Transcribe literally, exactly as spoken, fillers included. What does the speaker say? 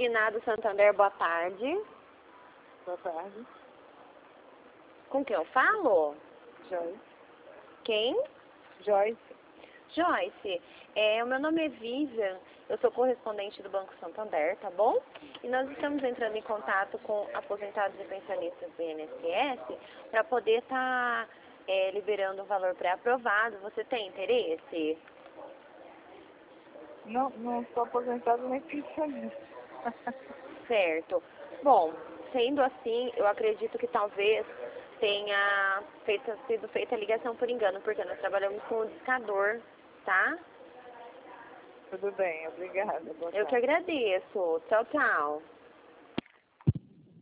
Consignado Santander, boa tarde. Boa tarde. Com quem eu falo? Joyce. Quem? Joyce. Joyce, é, o meu nome é Vivian, eu sou correspondente do Banco Santander, tá bom? E nós estamos entrando em contato com aposentados e pensionistas do I N S S para poder estar tá, é, liberando o valor pré-aprovado. Você tem interesse? Não, não sou aposentado nem pensionista. Certo. Bom, sendo assim, eu acredito que talvez tenha feito, sido feita a ligação por engano, porque nós trabalhamos com o discador, tá? Tudo bem, obrigada. Boa Eu que tarde. agradeço. Tchau, tchau.